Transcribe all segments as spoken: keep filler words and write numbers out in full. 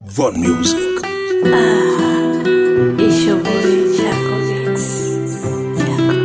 Von Music. Ah, it's your boy Jaco Beats. Jaco,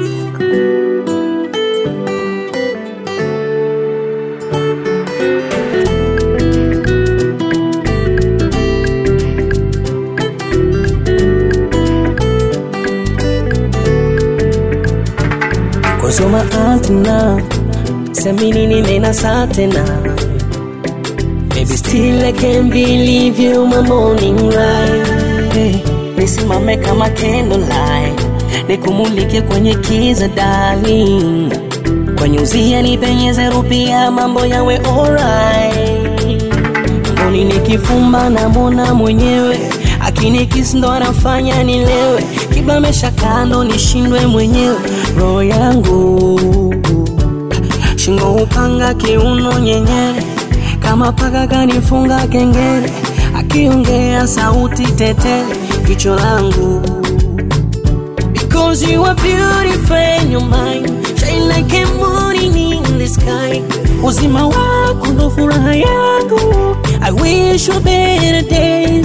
Cause you're my aunt now. Semi nini nena sa tena. Baby, still I can't believe you, my morning light. Hey, nisimame kama candlelight, nikumulike kwenye kiza darling. Kwenye uzia nipenyeze rupia, mambo yawe alright. Mboni nikifumba na mbona mwenyewe, akini kiss ndo anafanya nilewe. Kibla mesha kando nishindwe mwenyewe, roho yangu shingo upanga kiuno nyenyere. Kama paka kanifunga kengele, akiongea sauti tete kicho langu. Because you are beautiful in your mind, shine like a morning in the sky. Uzima wako ndo furaha yangu, I wish you better days.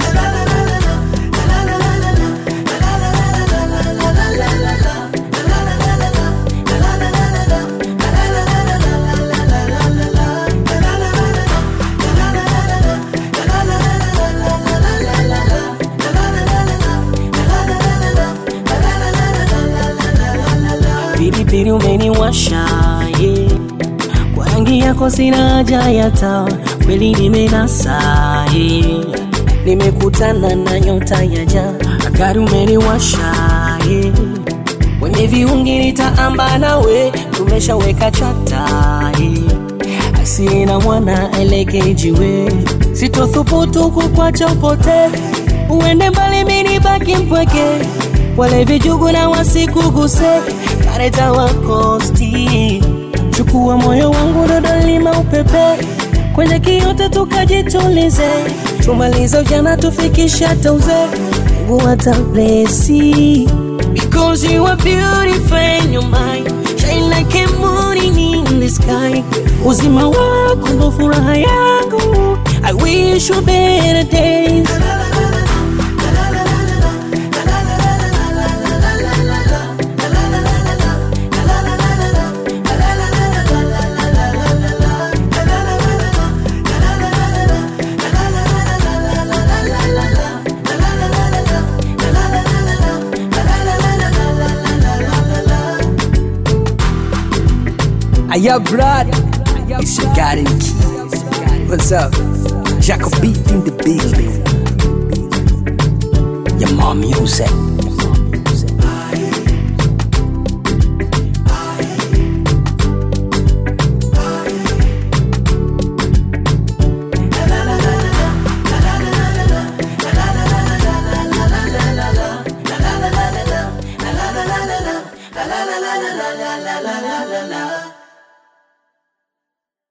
Pilipili umeniwasha, yeah. Kwa rangi yako sina haja ya taa, kweli nimenasa, yeah. Nimekutana na nyota ya jaa, gari umeniwasha, yeah. Kwenye viungi nitaamba nawe, tumeshaweka chata, yeah. Asina mwana eleke jiwe, sitothubutu kukwacha upote. Uende mbali mini baki mpweke, wale vijugu na wasikuguse, kareta wakosti. Chukua moyo wangu dodolima upepe, kwenye kiyote tukajitulize. Tumaliza ujana tufikisha tauze, Mungu atablesi. Because you are beautiful in your mind, shine like a morning in the sky. Uzima wako ndo furaha yangu, I wish you better days. Aya brad, it's your garden key. What's up? Jaco Beats in the building. Your mom music. la la la la la la la la la la la la la.